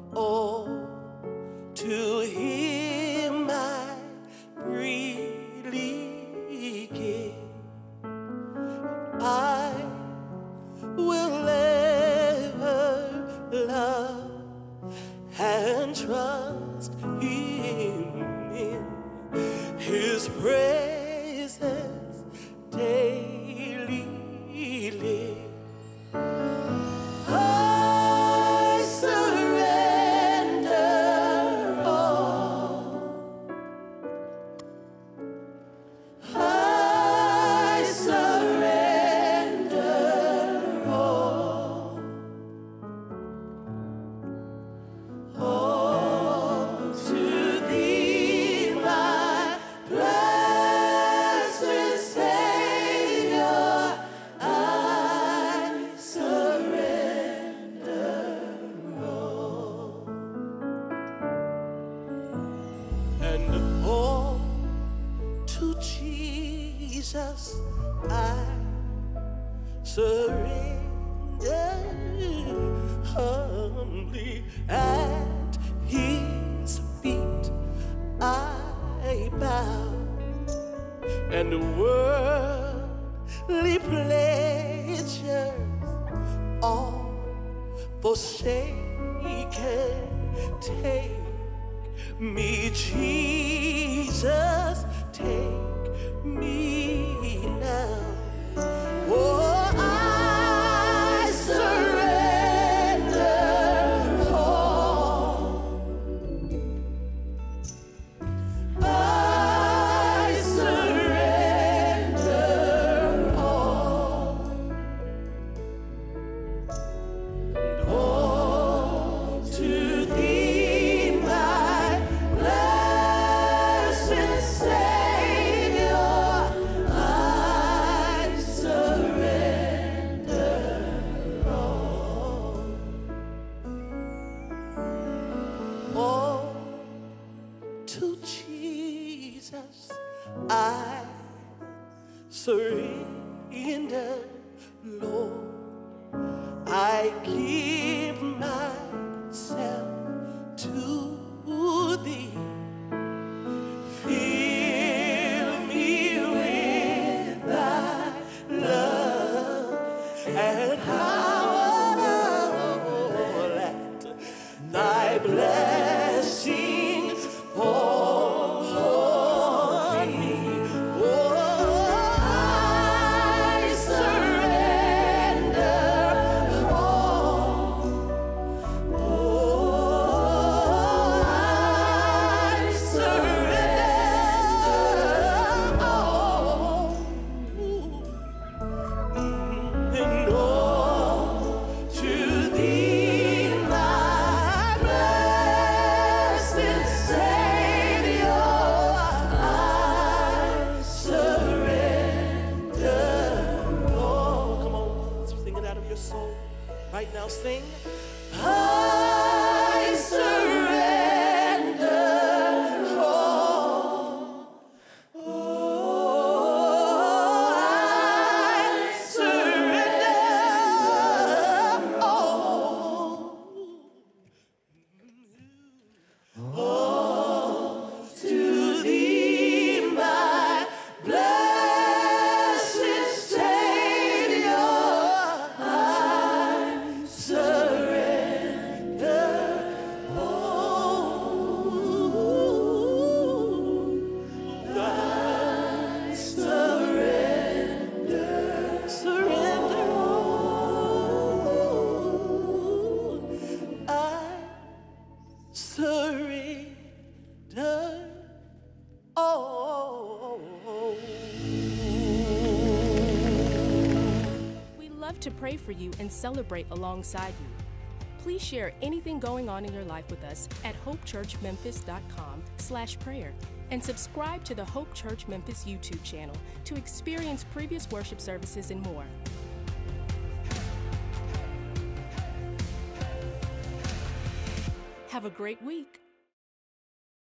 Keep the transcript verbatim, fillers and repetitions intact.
Oh, to Him I freely give. I will ever love and trust Him in His praises daily live. I surrender all. I surrender all. All to Thee, my blessed Savior, I surrender all. And all to Jesus I surrender, humbly at His feet I bow, and worldly pleasures all forsaken. Take me, Jesus, take me now. Oh, I surrender all. I surrender all. And all to Thee, my blessed Savior, I surrender all. All to Jesus I surrender, Lord. I give myself to Thee. Fill me with Thy love and power. Let Thy blessings fall on me. Oh, I surrender all. Oh, I surrender all. And all to Thee, my blessed Savior, I surrender all. Come on, sing it out of your soul. Right now, sing. I surrender all. Oh, I surrender all. All to Thee, my blessed Savior, I surrender all. I surrender, surrender all. I surrender all. We love to pray for you and celebrate alongside you. Please share anything going on in your life with us at hope church memphis dot com slash prayer and subscribe to the Hope Church Memphis YouTube channel to experience previous worship services and more. Have a great week.